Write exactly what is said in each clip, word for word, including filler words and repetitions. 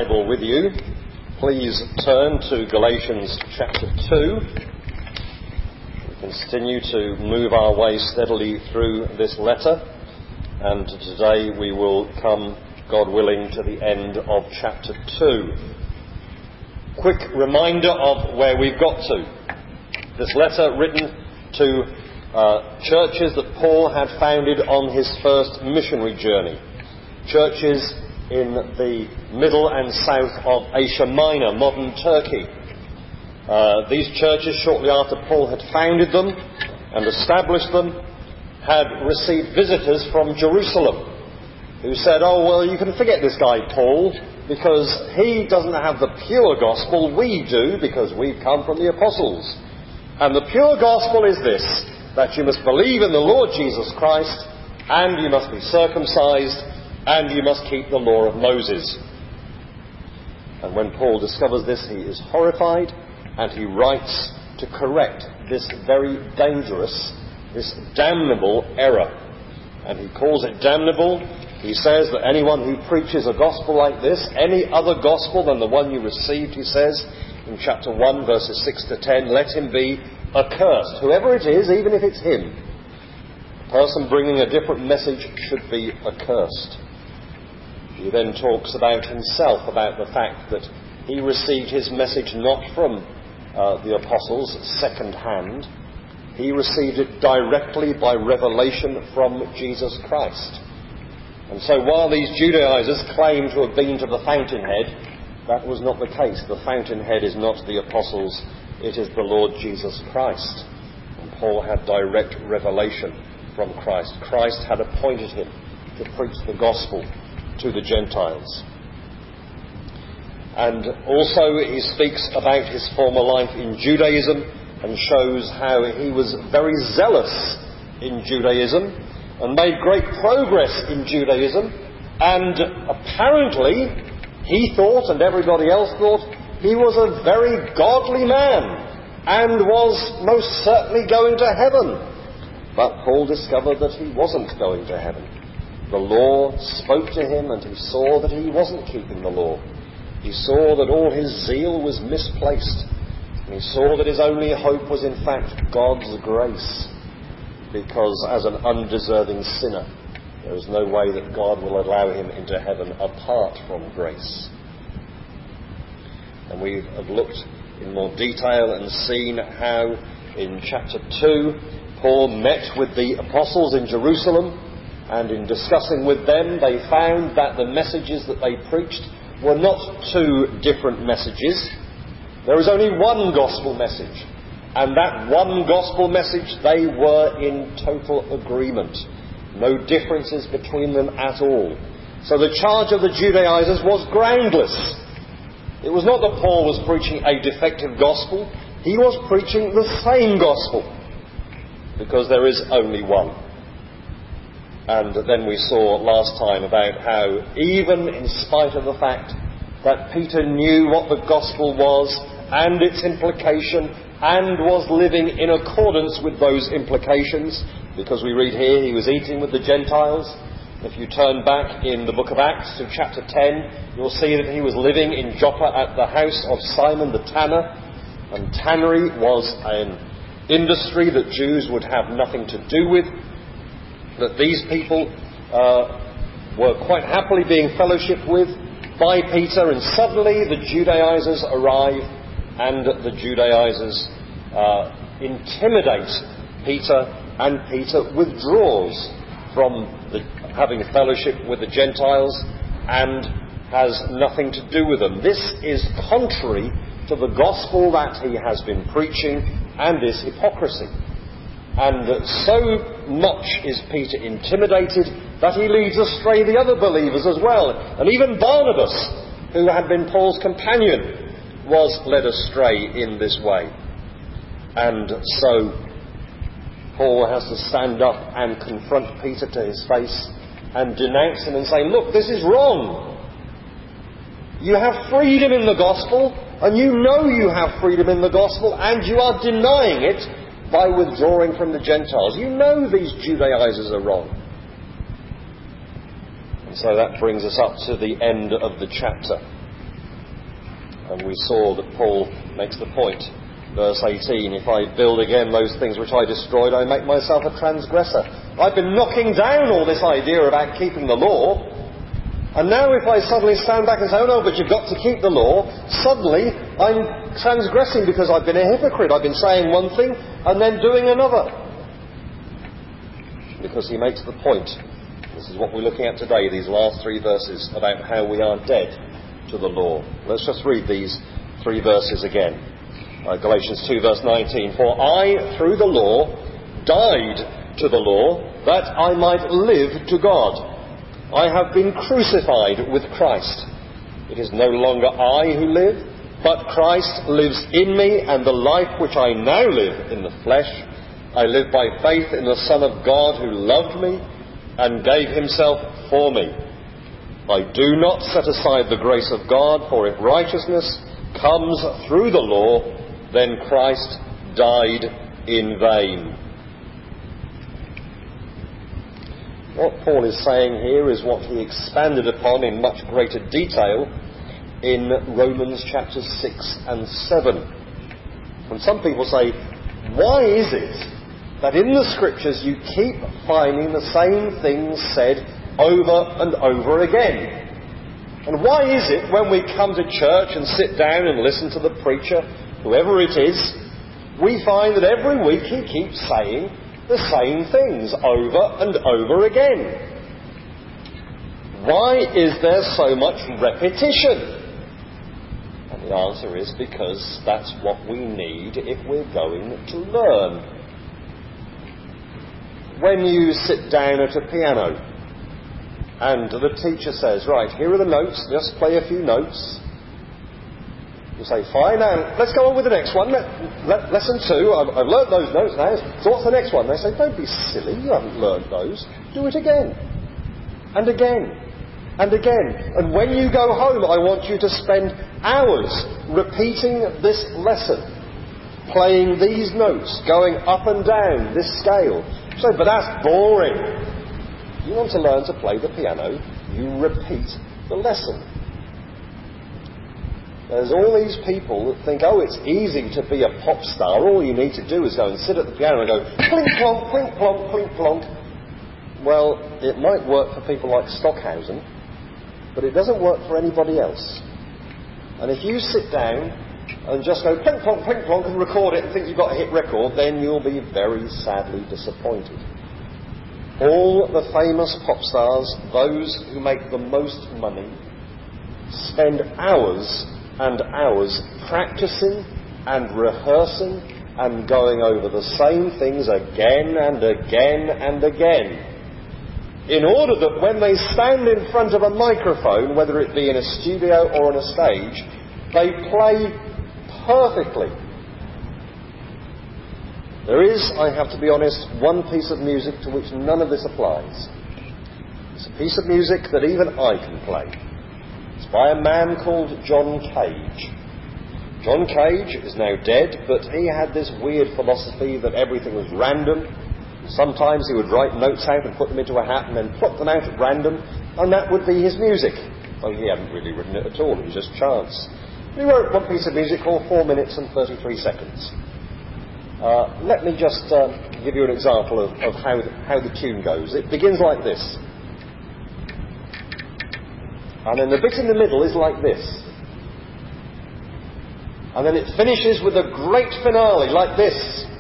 Bible with you, please turn to Galatians chapter two. We continue to move our way steadily through this letter, and today we will come, God willing, to the end of chapter two. Quick reminder of where we've got to. This letter written to uh, churches that Paul had founded on his first missionary journey. Churches in the middle and south of Asia Minor, modern Turkey. Uh, these churches, shortly after Paul had founded them and established them, had received visitors from Jerusalem who said, oh, well, you can forget this guy Paul, because he doesn't have the pure gospel. We do, because we've come from the apostles. And the pure gospel is this, that you must believe in the Lord Jesus Christ, and you must be circumcised, and you must keep the law of Moses. And when Paul discovers this, he is horrified, and he writes to correct this very dangerous, this damnable error. And he calls it damnable. He says that anyone who preaches a gospel like this, any other gospel than the one you received, he says in chapter one, verses six to ten, let him be accursed. Whoever it is, even if it's him. A person bringing a different message should be accursed. He then talks about himself, about the fact that he received his message not from uh, the apostles second hand. He received it directly by revelation from Jesus Christ. And so while these Judaizers claim to have been to the fountainhead, that was not the case. The fountainhead is not the apostles, it is the Lord Jesus Christ. And Paul had direct revelation from Christ. Christ had appointed him to preach the gospel to the Gentiles. And also he speaks about his former life in Judaism and shows how he was very zealous in Judaism and made great progress in Judaism, and apparently he thought, and everybody else thought, he was a very godly man and was most certainly going to heaven. But Paul discovered that he wasn't going to heaven. The law spoke to him, and he saw that he wasn't keeping the law. He saw that all his zeal was misplaced. And he saw that his only hope was in fact God's grace. Because as an undeserving sinner, there is no way that God will allow him into heaven apart from grace. And we have looked in more detail and seen how in chapter two, Paul met with the apostles in Jerusalem. And in discussing with them, they found that the messages that they preached were not two different messages. There was only one gospel message. And that one gospel message, they were in total agreement. No differences between them at all. So the charge of the Judaizers was groundless. It was not that Paul was preaching a defective gospel. He was preaching the same gospel. Because there is only one. And then we saw last time about how, even in spite of the fact that Peter knew what the gospel was and its implication and was living in accordance with those implications, because we read here he was eating with the Gentiles. If you turn back in the book of Acts to chapter ten, you'll see that he was living in Joppa at the house of Simon the tanner, and tannery was an industry that Jews would have nothing to do with. That these people uh, were quite happily being fellowshiped with by Peter, and suddenly the Judaizers arrive, and the Judaizers uh, intimidate Peter, and Peter withdraws from the, having fellowship with the Gentiles and has nothing to do with them. This is contrary to the gospel that he has been preaching, and is hypocrisy. And so much is Peter intimidated that he leads astray the other believers as well. And even Barnabas, who had been Paul's companion, was led astray in this way. And so Paul has to stand up and confront Peter to his face and denounce him and say, look, this is wrong. You have freedom in the gospel, and you know you have freedom in the gospel, and you are denying it by withdrawing from the Gentiles. You know these Judaizers are wrong. And so that brings us up to the end of the chapter. And we saw that Paul makes the point, verse eighteen, if I build again those things which I destroyed, I make myself a transgressor. I've been knocking down all this idea about keeping the law, and now if I suddenly stand back and say, oh no, but you've got to keep the law, suddenly I'm transgressing because I've been a hypocrite. I've been saying one thing and then doing another. Because he makes the point, this is what we're looking at today, these last three verses, about how we are dead to the law. Let's just read these three verses again. Uh, Galatians two verse nineteen, for I, through the law, died to the law, that I might live to God. I have been crucified with Christ. It is no longer I who live, but Christ lives in me, and the life which I now live in the flesh, I live by faith in the Son of God who loved me and gave himself for me. I do not set aside the grace of God, for if righteousness comes through the law, then Christ died in vain. What Paul is saying here is what he expanded upon in much greater detail in Romans chapters six and seven. And some people say, why is it that in the Scriptures you keep finding the same things said over and over again? And why is it when we come to church and sit down and listen to the preacher, whoever it is, we find that every week he keeps saying the same things over and over again? Why is there so much repetition? And the answer is because that's what we need if we're going to learn. When you sit down at a piano and the teacher says, right, here are the notes, just play a few notes. You say, fine, now let's go on with the next one. Let, let, lesson two, I've, I've learnt those notes now, so what's the next one? They say, don't be silly, you haven't learnt those. Do it again, and again, and again. And when you go home, I want you to spend hours repeating this lesson, playing these notes, going up and down this scale. So, but that's boring. You want to learn to play the piano, you repeat the lesson. There's all these people that think, oh, it's easy to be a pop star. All you need to do is go and sit at the piano and go, plink plonk, plink plonk, plink plonk. Well, it might work for people like Stockhausen, but it doesn't work for anybody else. And if you sit down and just go plink plonk, plink plonk and record it and think you've got a hit record, then you'll be very sadly disappointed. All the famous pop stars, those who make the most money, spend hours and hours practicing and rehearsing and going over the same things again and again and again, in order that when they stand in front of a microphone, whether it be in a studio or on a stage, they play perfectly. There is, I have to be honest, one piece of music to which none of this applies. It's a piece of music that even I can play. It's by a man called John Cage. John Cage is now dead, but he had this weird philosophy that everything was random. Sometimes he would write notes out and put them into a hat and then pluck them out at random, and that would be his music. Well, he hadn't really written it at all, it was just chance. He wrote one piece of music called four minutes and thirty-three seconds. Uh, let me just uh, give you an example of, of how, the, how the tune goes. It begins like this. And then the bit in the middle is like this. And then it finishes with a great finale like this.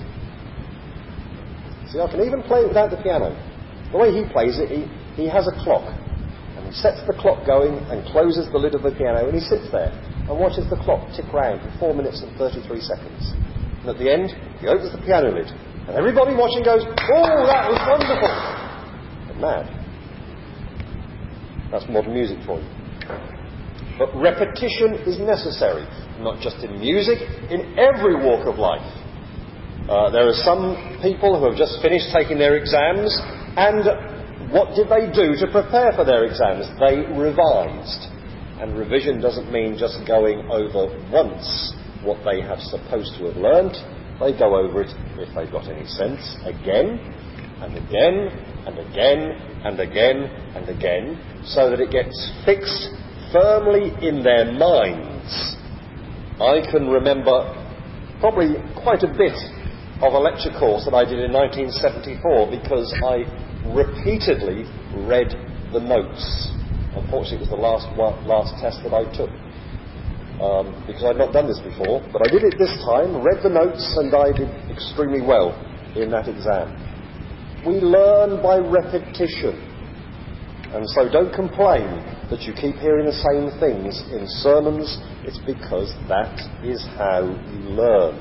See, I can even play it without the piano. The way he plays it, he, he has a clock. And he sets the clock going and closes the lid of the piano, and he sits there and watches the clock tick round for four minutes and thirty-three seconds. And at the end, he opens the piano lid. And everybody watching goes, oh, that was wonderful. But mad. That's modern music for you. But repetition is necessary, not just in music, in every walk of life. Uh, there are some people who have just finished taking their exams, and what did they do to prepare for their exams? They revised. And revision doesn't mean just going over once what they have supposed to have learnt. They go over it, if they've got any sense, again and again and again and again and again, so that it gets fixed firmly in their minds. I can remember probably quite a bit of a lecture course that I did in nineteen seventy-four because I repeatedly read the notes. Unfortunately, it was the last one, last test that I took um, because I'd not done this before, but I did it this time, read the notes, and I did extremely well in that exam. We learn by repetition, and so don't complain that you keep hearing the same things in sermons. It's because that is how you learn.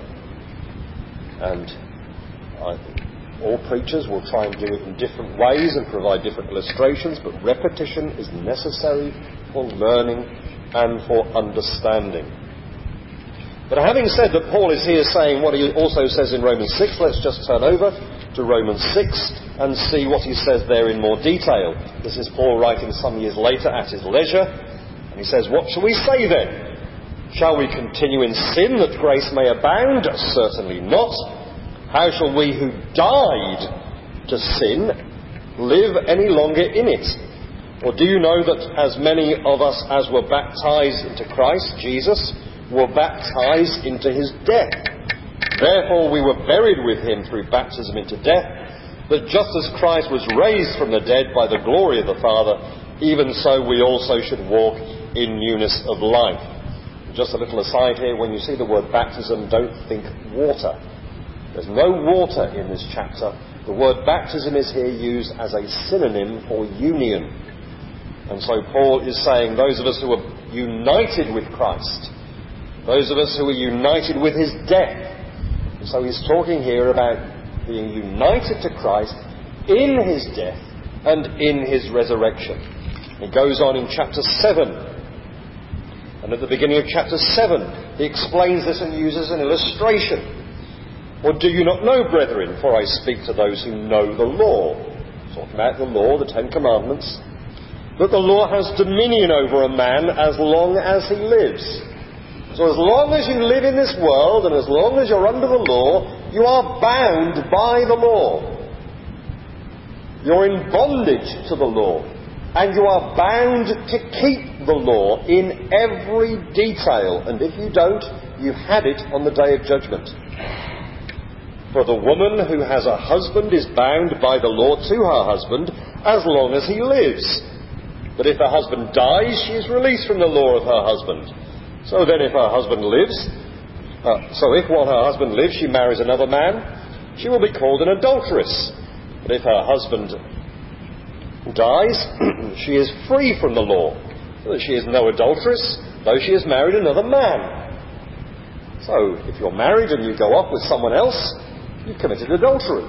And I think all preachers will try and do it in different ways and provide different illustrations, but repetition is necessary for learning and for understanding. But having said that Paul is here saying what he also says in Romans six, let's just turn over to Romans six and see what he says there in more detail. This is Paul writing some years later at his leisure, and he says, "What shall we say then? Shall we continue in sin that grace may abound? Certainly not. How shall we who died to sin live any longer in it? Or do you know that as many of us as were baptized into Christ Jesus were baptized into his death? Therefore we were buried with him through baptism into death, that just as Christ was raised from the dead by the glory of the Father, even so we also should walk in newness of life." Just a little aside here, when you see the word baptism, don't think water. There's no water in this chapter. The word baptism is here used as a synonym for union. And so Paul is saying those of us who are united with Christ, those of us who are united with his death. And so he's talking here about being united to Christ in his death and in his resurrection. It goes on in chapter seven. And at the beginning of chapter seven, he explains this and uses an illustration. "Or do you not know, brethren, for I speak to those who know the law," talking about the law, the Ten Commandments, "that the law has dominion over a man as long as he lives." So as long as you live in this world and as long as you're under the law, you are bound by the law. You're in bondage to the law. And you are bound to keep the law in every detail. And if you don't, you've had it on the day of judgment. "For the woman who has a husband is bound by the law to her husband as long as he lives. But if her husband dies, she is released from the law of her husband. So then if her husband lives, uh, so if while her husband lives she marries another man, she will be called an adulteress. But if her husband dies, she is free from the law, so that she is no adulteress, though she has married another man." So, if you're married and you go off with someone else, you've committed adultery.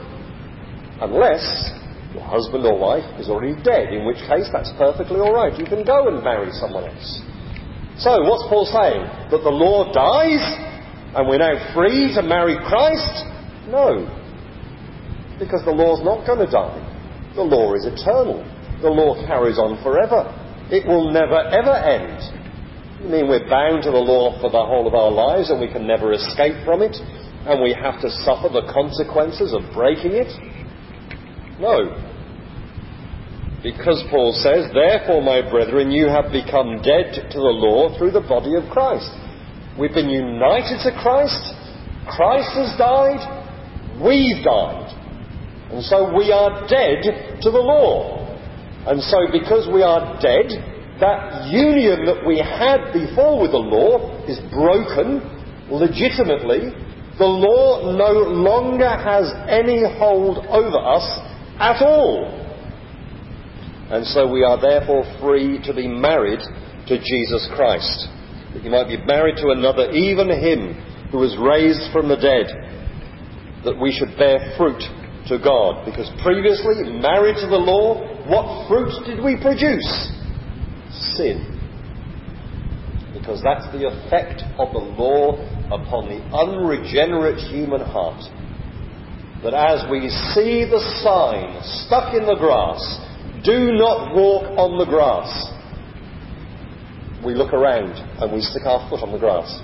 Unless your husband or wife is already dead, in which case that's perfectly all right. You can go and marry someone else. So, what's Paul saying? That the law dies and we're now free to marry Christ? No. Because the law's not going to die. The law is eternal. The law carries on forever. It will never ever end. You mean we're bound to the law for the whole of our lives and we can never escape from it and we have to suffer the consequences of breaking it? No. Because Paul says, "Therefore, my brethren, you have become dead to the law through the body of Christ." We've been united to Christ. Christ has died. We've died. And so we are dead to the law. And so because we are dead, that union that we had before with the law is broken legitimately. The law no longer has any hold over us at all. And so we are therefore free to be married to Jesus Christ. That you might be married to another, even him who was raised from the dead, that we should bear fruit to God. Because previously, married to the law, what fruit did we produce? Sin. Because that's the effect of the law upon the unregenerate human heart. That as we see the sign stuck in the grass, "Do not walk on the grass," we look around and we stick our foot on the grass.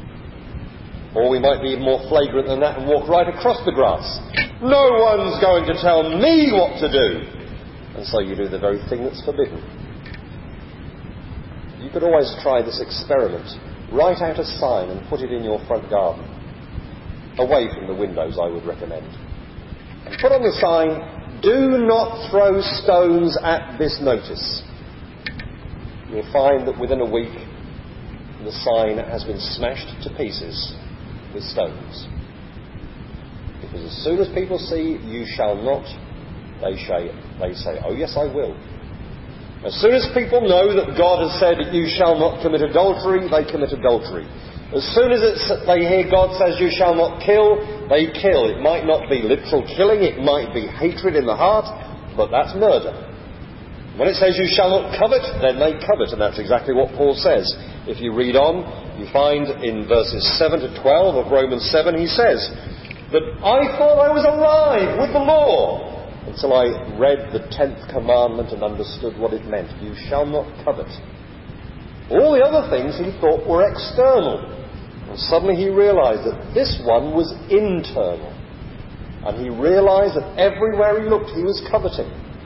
Or we might be even more flagrant than that and walk right across the grass. "No one's going to tell me what to do." And so you do the very thing that's forbidden. You could always try this experiment write out a sign and put it in your front garden, away from the windows, I would recommend. And put on the sign, do not throw stones at this notice. You'll find that within a week the sign has been smashed to pieces with stones. Because as soon as people see, you shall not, they say, they say, oh yes, I will. As soon as people know that God has said, you shall not commit adultery, they commit adultery. As soon as it's, they hear God says, you shall not kill, they kill. It might not be literal killing, it might be hatred in the heart, but that's murder. When it says you shall not covet, then they covet, and that's exactly what Paul says. If you read on, you find in verses seven to twelve of Romans seven, he says that I thought I was alive with the law until I read the tenth commandment and understood what it meant. You shall not covet. All the other things he thought were external. And suddenly he realized that this one was internal. And he realized that everywhere he looked he was coveting.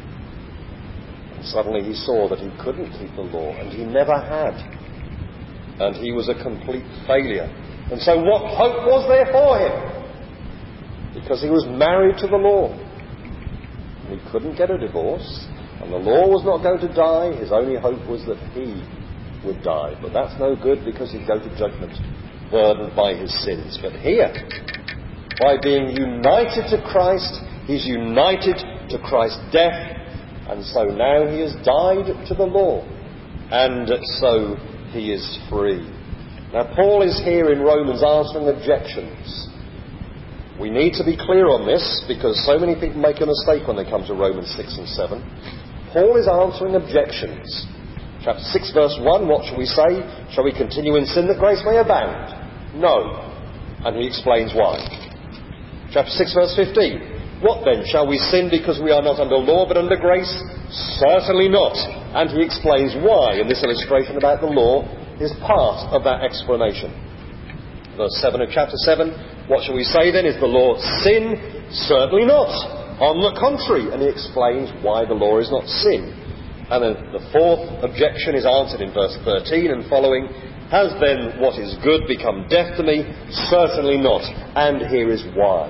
And suddenly he saw that he couldn't keep the law, and he never had. And he was a complete failure. And so what hope was there for him? Because he was married to the law. And he couldn't get a divorce, and the law was not going to die. His only hope was that he would die. But that's no good, because he'd go to judgment, burdened by his sins. But here, by being united to Christ, he's united to Christ's death, and so now he has died to the law, and so he is free. Now Paul is here in Romans answering objections. We need to be clear on this, because so many people make a mistake when they come to Romans six and seven. Paul is answering objections. Chapter six verse one, what shall we say? Shall we continue in sin that grace may abound? No. And he explains why. Chapter six verse fifteen, what then? Shall we sin because we are not under law but under grace? Certainly not. And he explains why, and this illustration about the law is part of that explanation. Verse seven of chapter seven, what shall we say then? Is the law sin? Certainly not. On the contrary. And he explains why the law is not sin. And then the fourth objection is answered in verse thirteen and following. Has then what is good become death to me? Certainly not. And here is why.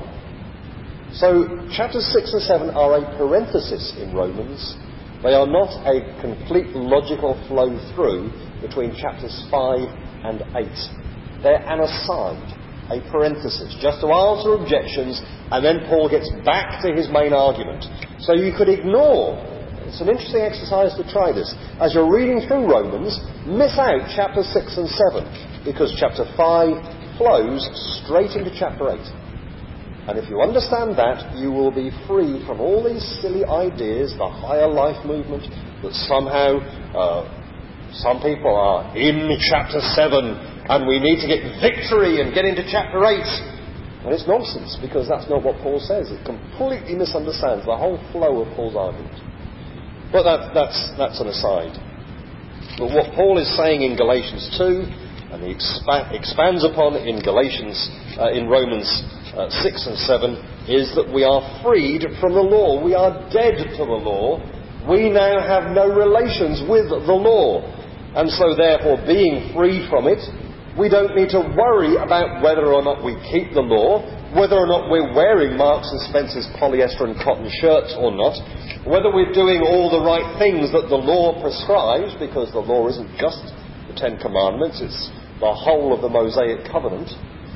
So chapters six and seven are a parenthesis in Romans. They are not a complete logical flow through between chapters five and eight. They're an aside, a parenthesis, just to answer objections, and then Paul gets back to his main argument. So you could ignore, it's an interesting exercise to try this, as you're reading through Romans, miss out chapter six and seven, because chapter five flows straight into chapter eight. And if you understand that, you will be free from all these silly ideas, the higher life movement, that somehow uh, some people are in chapter seven and we need to get victory and get into chapter eight. And it's nonsense, because that's not what Paul says. It completely misunderstands the whole flow of Paul's argument. But that, that's, that's an aside. But what Paul is saying in Galatians two, and he expa- expands upon in Galatians, uh, in Romans uh, six and seven, is that we are freed from the law. We are dead to the law. We now have no relations with the law. And so therefore, being freed from it, we don't need to worry about whether or not we keep the law, whether or not we're wearing Marks and Spencer's polyester and cotton shirts or not, whether we're doing all the right things that the law prescribes, because the law isn't just the Ten Commandments, it's the whole of the Mosaic Covenant.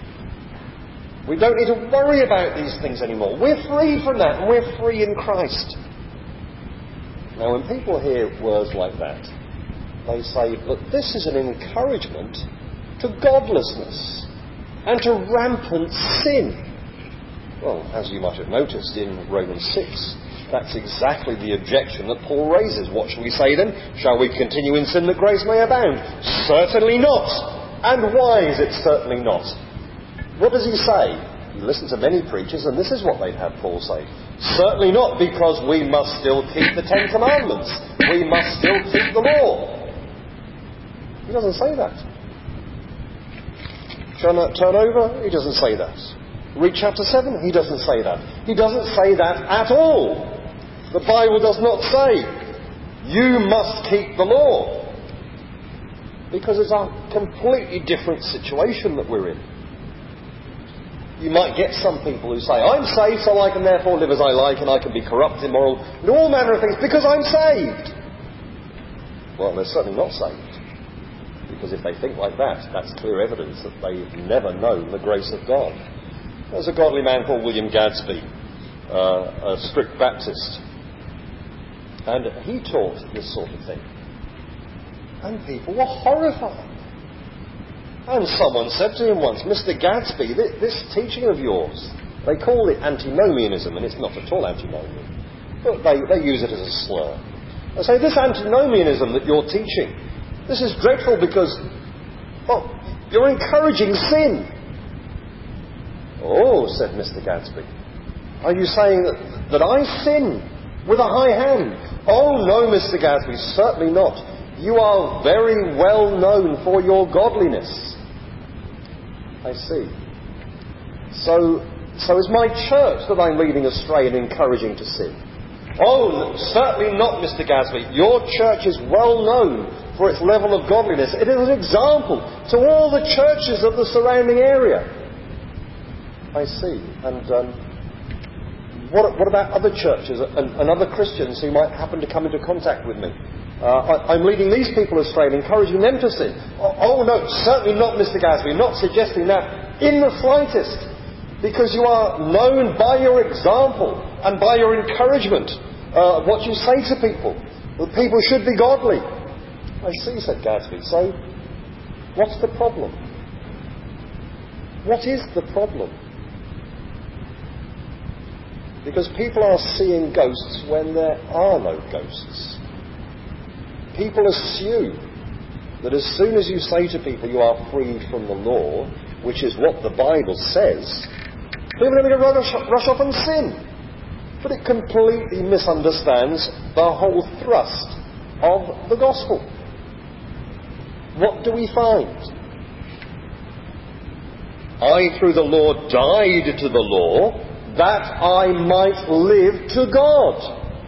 We don't need to worry about these things anymore. We're free from that, and we're free in Christ. Now, when people hear words like that, they say, but this is an encouragement to godlessness and to rampant sin. Well, as you might have noticed in Romans six, that's exactly the objection that Paul raises. What shall we say then? Shall we continue in sin that grace may abound? Certainly not. And why is it certainly not? What does he say? You listen to many preachers, and this is what they'd have Paul say. Certainly not, because we must still keep the Ten Commandments. We must still keep the law. He doesn't say that. Shall I turn over? He doesn't say that. Read chapter seven. He doesn't say that. He doesn't say that at all. The Bible does not say, you must keep the law. because it's a completely different situation that we're in. You might get some people who say, I'm saved so I can therefore live as I like and I can be corrupt, immoral, and all manner of things because I'm saved. Well, they're certainly not saved. Because if they think like that, that's clear evidence that they've never known the grace of God. There's a godly man called William Gadsby, uh, a strict Baptist. And he taught this sort of thing. And people were horrified. And someone said to him once, Mister Gadsby, this, this teaching of yours, they call it antinomianism, and it's not at all antinomian, but they, they use it as a slur. They say, this antinomianism that you're teaching, this is dreadful because, well, you're encouraging sin. Oh, said Mister Gadsby, are you saying that, that I sin with a high hand? Oh, no, Mister Gadsby, certainly not. You are very well known for your godliness. I see. So, so is my church that I'm leading astray and encouraging to sin? Oh, certainly not, Mister Gadsby. Your church is well known for its level of godliness. It is an example to all the churches of the surrounding area. I see. And um, what, what about other churches and, and other Christians who might happen to come into contact with me? Uh, I, I'm leading these people astray and encouraging them to sin. Oh, oh no, certainly not, Mister Gadsby, not suggesting that in the slightest, because you are known by your example and by your encouragement, uh, what you say to people, that people should be godly. I see, said Gadsby. So, what's the problem? What is the problem? Because people are seeing ghosts when there are no ghosts. People assume that as soon as you say to people you are freed from the law, which is what the Bible says, people are going to rush, rush off and sin. But it completely misunderstands the whole thrust of the gospel. What do we find? I, through the law, died to the law, that I might live to God.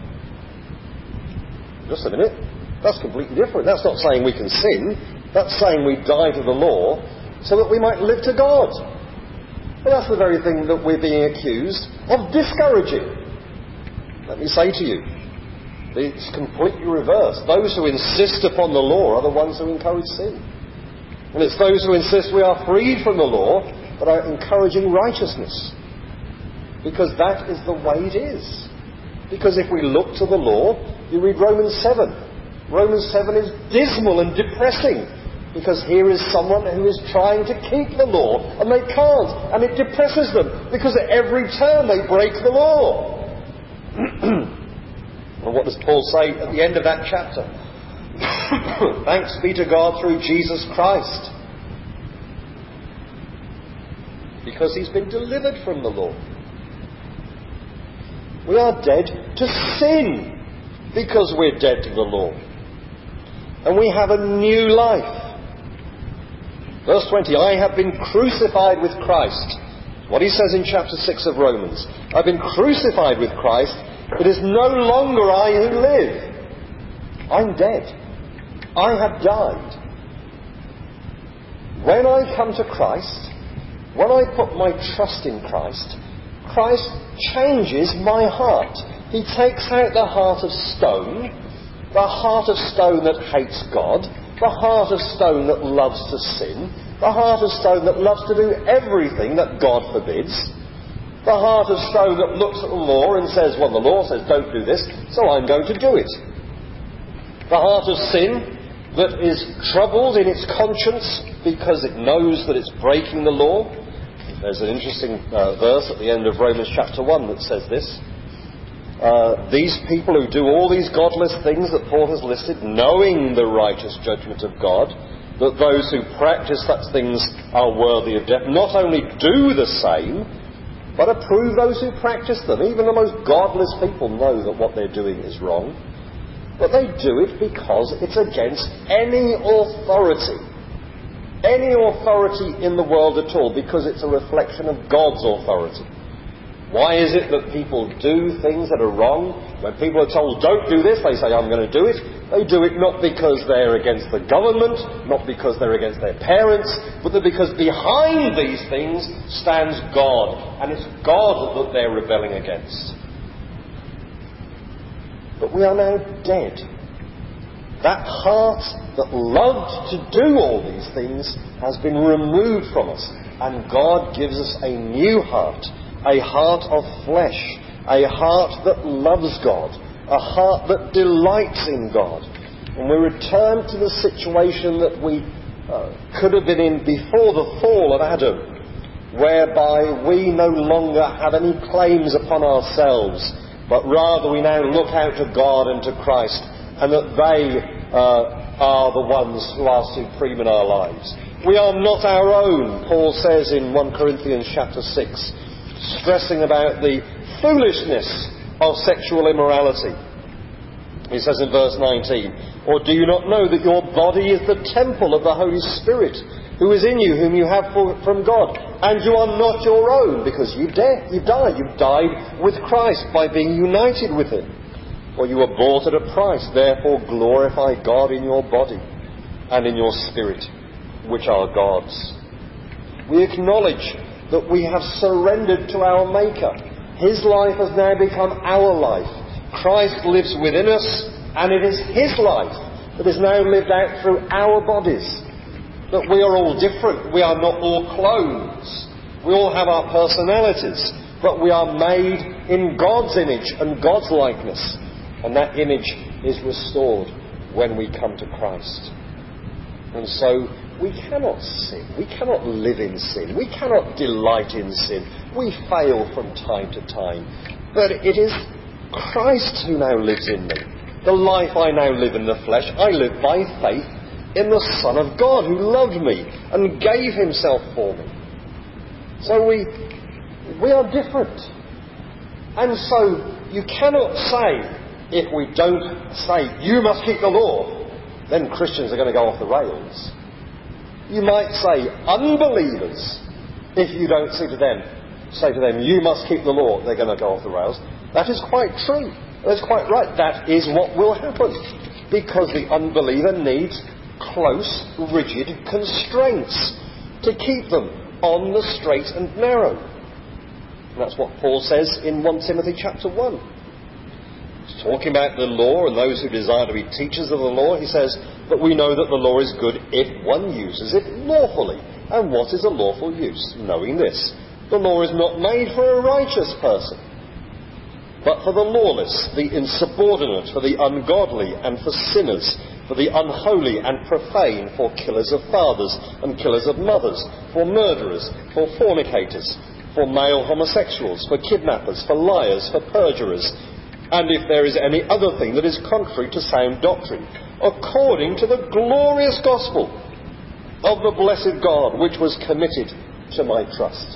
Just a minute. That's completely different. That's not saying we can sin. That's saying we die to the law so that we might live to God. But that's the very thing that we're being accused of discouraging. Let me say to you, it's completely reversed. Those who insist upon the law are the ones who encourage sin. And it's those who insist we are freed from the law that are encouraging righteousness. Because that is the way it is. Because if we look to the law, you read Romans seven. Romans seven is dismal and depressing, because here is someone who is trying to keep the law and they can't, and it depresses them because at every turn they break the law. And what does Paul say at the end of that chapter? Thanks be to God through Jesus Christ, because he's been delivered from the law. We are dead to sin because we're dead to the law. And we have a new life. Verse twenty, I have been crucified with Christ. What he says in chapter six of Romans. I've been crucified with Christ. It is no longer I who live. I'm dead. I have died. When I come to Christ, when I put my trust in Christ, Christ changes my heart. He takes out the heart of stone, the heart of stone that hates God, the heart of stone that loves to sin, the heart of stone that loves to do everything that God forbids, the heart of stone that looks at the law and says, well, the law says don't do this, so I'm going to do it. The heart of sin that is troubled in its conscience because it knows that it's breaking the law. There's an interesting uh, verse at the end of Romans chapter one that says this. Uh, these people who do all these godless things that Paul has listed, knowing the righteous judgment of God, that those who practice such things are worthy of death, not only do the same, but approve those who practice them. Even the most godless people know that what they're doing is wrong. But they do it because it's against any authority. Any authority in the world at all, because it's a reflection of God's authority. Why is it that people do things that are wrong? When people are told, don't do this, they say, I'm going to do it. They do it not because they're against the government, not because they're against their parents, but because behind these things stands God. And it's God that they're rebelling against. But we are now dead. That heart that loved to do all these things has been removed from us. And God gives us a new heart. A heart of flesh, a heart that loves God, a heart that delights in God. And we return to the situation that we uh, could have been in before the fall of Adam, whereby we no longer have any claims upon ourselves, but rather we now look out to God and to Christ, and that they uh, are the ones who are supreme in our lives. We are not our own, Paul says in First Corinthians chapter six, stressing about the foolishness of sexual immorality. He says in verse nineteen, or do you not know that your body is the temple of the Holy Spirit, who is in you, whom you have for, from God, and you are not your own, because you de- you died. You died with Christ by being united with him. For you were bought at a price, therefore glorify God in your body and in your spirit, which are God's. We acknowledge that we have surrendered to our Maker. His life has now become our life. Christ lives within us, and it is his life that is now lived out through our bodies. That we are all different. We are not all clones. We all have our personalities, but we are made in God's image and God's likeness. And that image is restored when we come to Christ. And so we cannot sin. We cannot live in sin. We cannot delight in sin. We fail from time to time. But it is Christ who now lives in me. The life I now live in the flesh, I live by faith in the Son of God who loved me and gave himself for me. So we, we are different. And so you cannot say, if we don't say, you must keep the law, then Christians are going to go off the rails. You might say, unbelievers, if you don't say to them, say to them, you must keep the law, they're going to go off the rails. That is quite true. That's quite right. That is what will happen. Because the unbeliever needs close, rigid constraints to keep them on the straight and narrow. And that's what Paul says in First Timothy chapter one. He's talking about the law and those who desire to be teachers of the law. He says, but we know that the law is good if one uses it lawfully. And what is a lawful use? Knowing this, the law is not made for a righteous person, but for the lawless, the insubordinate, for the ungodly, and for sinners, for the unholy and profane, for killers of fathers and killers of mothers, for murderers, for fornicators, for male homosexuals, for kidnappers, for liars, for perjurers, and if there is any other thing that is contrary to sound doctrine, according to the glorious gospel of the blessed God, which was committed to my trust.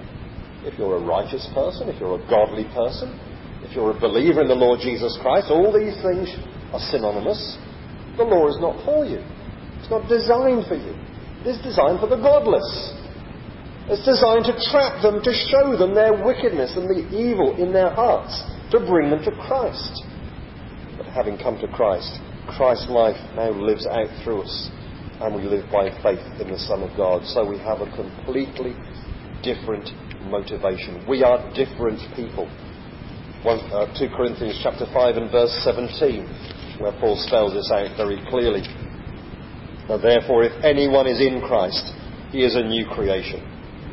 If you're a righteous person, if you're a godly person, if you're a believer in the Lord Jesus Christ, all these things are synonymous. The law is not for you. It's not designed for you. It is designed for the godless. It's designed to trap them, to show them their wickedness and the evil in their hearts, to bring them to Christ. But having come to Christ, Christ's life now lives out through us, and we live by faith in the Son of God. So we have a completely different motivation. We are different people. One, uh, Second Corinthians chapter five and verse seventeen, where Paul spells this out very clearly. Now, therefore, if anyone is in Christ, he is a new creation.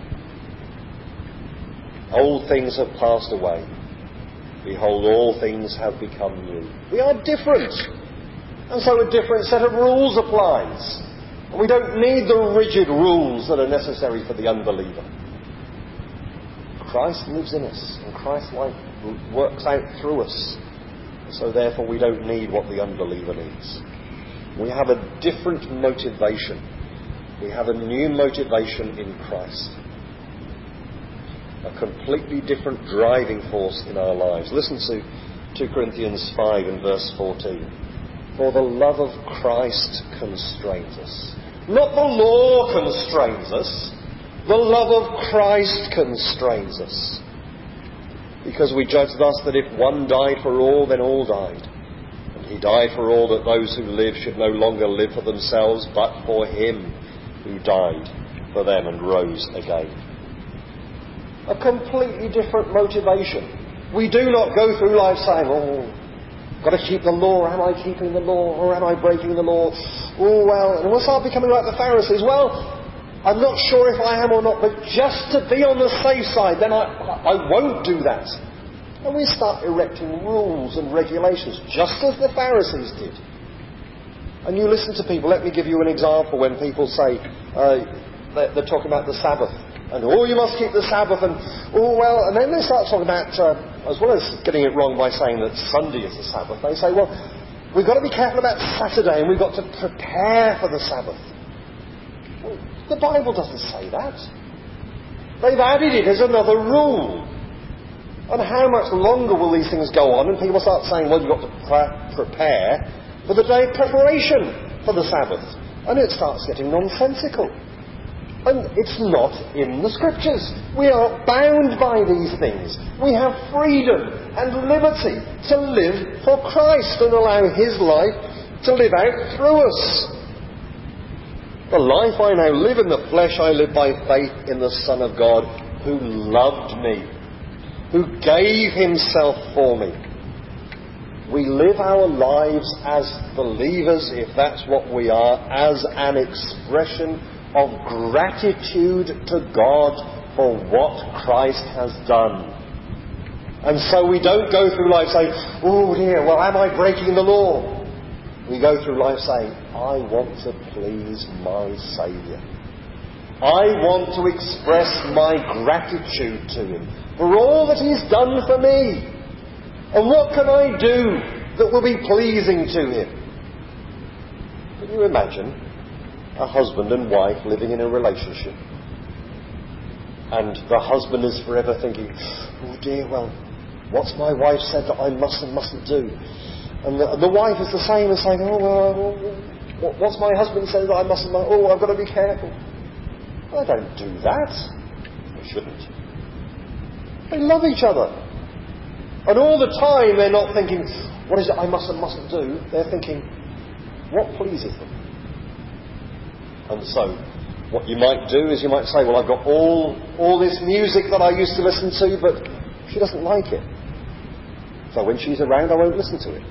Old things have passed away. Behold, all things have become new. We are different. And so a different set of rules applies. And we don't need the rigid rules that are necessary for the unbeliever. Christ lives in us, and Christ's life works out through us. So therefore we don't need what the unbeliever needs. We have a different motivation. We have a new motivation in Christ. A completely different driving force in our lives. Listen to Second Corinthians five and verse fourteen. For the love of Christ constrains us. Not the law constrains us. The love of Christ constrains us. because we judge thus that if one died for all, then all died. And he died for all, that those who live should no longer live for themselves, but for him who died for them and rose again. A completely different motivation. We do not go through life saying, oh, got to keep the law. Am I keeping the law? Or am I breaking the law? Oh, well, and we'll start becoming like the Pharisees. Well, I'm not sure if I am or not, but just to be on the safe side, then I, I won't do that. And we start erecting rules and regulations, just as the Pharisees did. And you listen to people. Let me give you an example when people say, uh, they're, they're talking about the Sabbath. And, oh, you must keep the Sabbath, and, oh, well, and then they start talking about, uh, as well as getting it wrong by saying that Sunday is the Sabbath, they say, well, we've got to be careful about Saturday, and we've got to prepare for the Sabbath. Well, the Bible doesn't say that. They've added it as another rule. And how much longer will these things go on, and people start saying, well, you've got to pre- prepare for the day of preparation for the Sabbath. And it starts getting nonsensical. And it's not in the Scriptures. We are bound by these things. We have freedom and liberty to live for Christ and allow his life to live out through us. The life I now live in the flesh, I live by faith in the Son of God, who loved me, who gave himself for me. We live our lives as believers, if that's what we are, as an expression of gratitude to God for what Christ has done. And so we don't go through life saying, oh dear, well, am I breaking the law? We go through life saying, I want to please my Saviour. I want to express my gratitude to him for all that he's done for me. And what can I do that will be pleasing to him? Can you imagine a husband and wife living in a relationship, and the husband is forever thinking, oh dear, well, what's my wife said that I must and mustn't do? And the, and the wife is the same as saying, oh, well, what's my husband said that I mustn't, oh, I've got to be careful. Well, they don't do that. They shouldn't. They love each other. And all the time they're not thinking, what is it I must and mustn't do? They're thinking, what pleases them? And so, what you might do is you might say, well, I've got all all this music that I used to listen to, but she doesn't like it. So when she's around, I won't listen to it.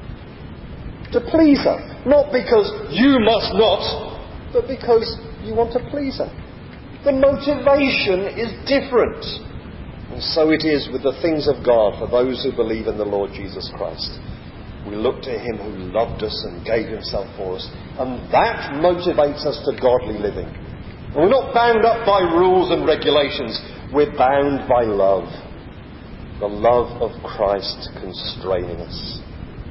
To please her. Not because you must not, but because you want to please her. The motivation is different. And so it is with the things of God for those who believe in the Lord Jesus Christ. We look to him who loved us and gave himself for us. And that motivates us to godly living. And we're not bound up by rules and regulations. We're bound by love. The love of Christ constraining us.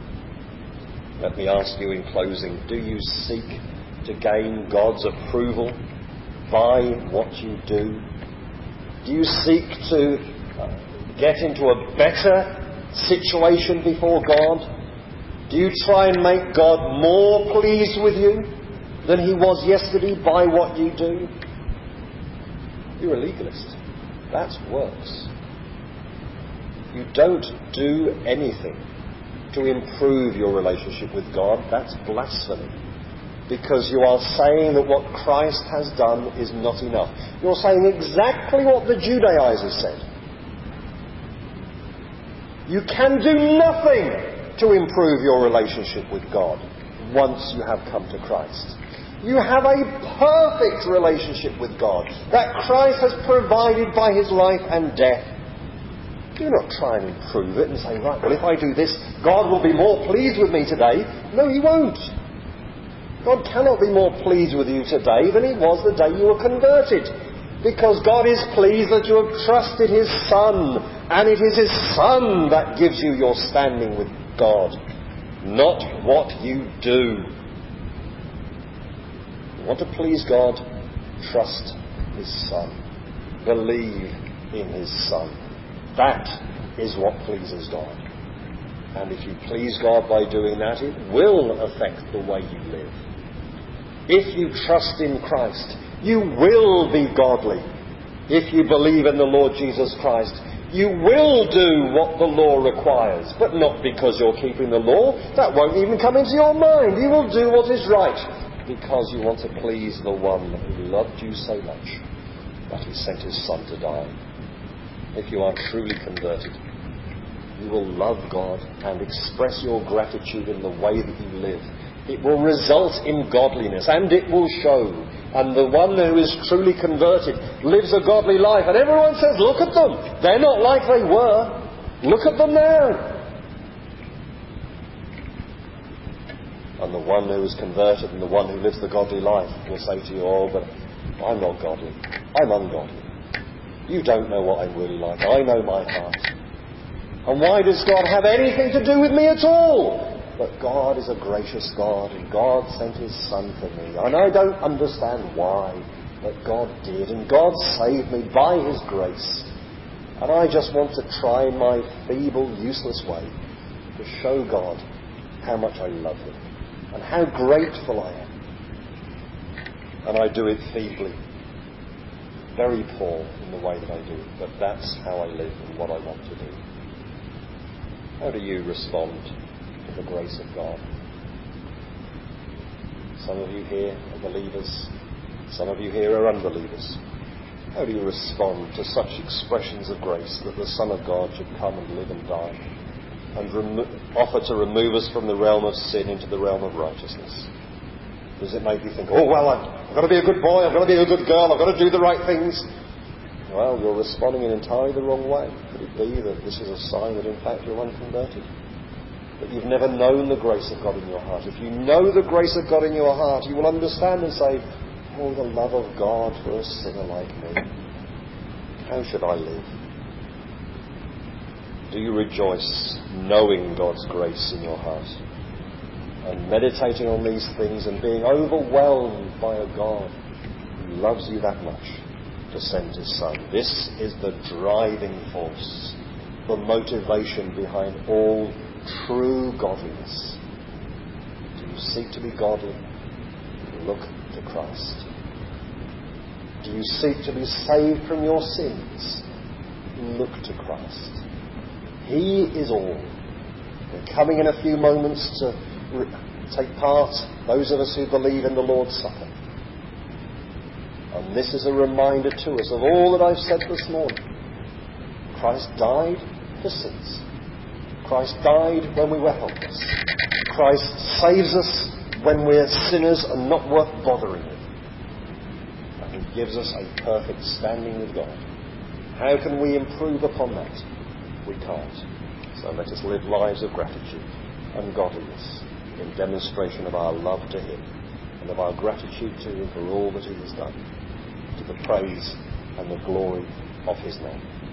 Let me ask you in closing, do you seek to gain God's approval by what you do? Do you seek to get into a better situation before God? Do you try and make God more pleased with you than he was yesterday by what you do? You're a legalist. That's works. You don't do anything to improve your relationship with God. That's blasphemy. Because you are saying that what Christ has done is not enough. You're saying exactly what the Judaizers said. You can do nothing to improve your relationship with God once you have come to Christ. You have a perfect relationship with God that Christ has provided by his life and death. Do not try and improve it and say, right, well, if I do this, God will be more pleased with me today. No, he won't. God cannot be more pleased with you today than he was the day you were converted. Because God is pleased that you have trusted his Son, and it is his Son that gives you your standing with God, not what you do. You want to please God? Trust his Son. Believe in his Son. That is what pleases God. And if you please God by doing that, it will affect the way you live. If you trust in Christ, you will be godly. If you believe in the Lord Jesus Christ, You will do what the law requires, but not because you're keeping the law. That won't even come into your mind. You will do what is right because you want to please the one who loved you so much that he sent his Son to die. If you are truly converted, you will love God and express your gratitude in the way that you live. It will result in godliness, and it will show. And the one who is truly converted lives a godly life. And everyone says, look at them. They're not like they were. Look at them now. And the one who is converted and the one who lives the godly life will say to you, oh, but I'm not godly. I'm ungodly. You don't know what I'm really like. I know my heart. And why does God have anything to do with me at all? But God is a gracious God, and God sent his Son for me. And I don't understand why, but God did. And God saved me by his grace. And I just want to try in my feeble, useless way to show God how much I love him and how grateful I am. And I do it feebly, very poor in the way that I do it. But that's how I live and what I want to do. How do you respond to the grace of God? Some of you here are believers. Some of you here are unbelievers. How do you respond to such expressions of grace that the Son of God should come and live and die and remo- offer to remove us from the realm of sin into the realm of righteousness? Does it make you think, oh, well, I've, I've got to be a good boy, I've got to be a good girl, I've got to do the right things? Well, you're responding in entirely the wrong way. Could it be that this is a sign that in fact you're unconverted? That you've never known the grace of God in your heart? If you know the grace of God in your heart, you will understand and say, oh, the love of God for a sinner like me. How should I live? Do you rejoice knowing God's grace in your heart and meditating on these things and being overwhelmed by a God who loves you that much to send his Son? This is the driving force, the motivation behind all true godliness. Do you seek to be godly? Look to Christ. Do you seek to be saved from your sins? Look to Christ. He is all. We're coming in a few moments to re- take part, those of us who believe in the Lord's Supper. And this is a reminder to us of all that I've said this morning. Christ died for sins. Christ died when we were helpless. Christ saves us when we're sinners and not worth bothering with. And he gives us a perfect standing with God. How can we improve upon that? We can't. So let us live lives of gratitude and godliness in demonstration of our love to him and of our gratitude to him for all that he has done, to the praise and the glory of his name.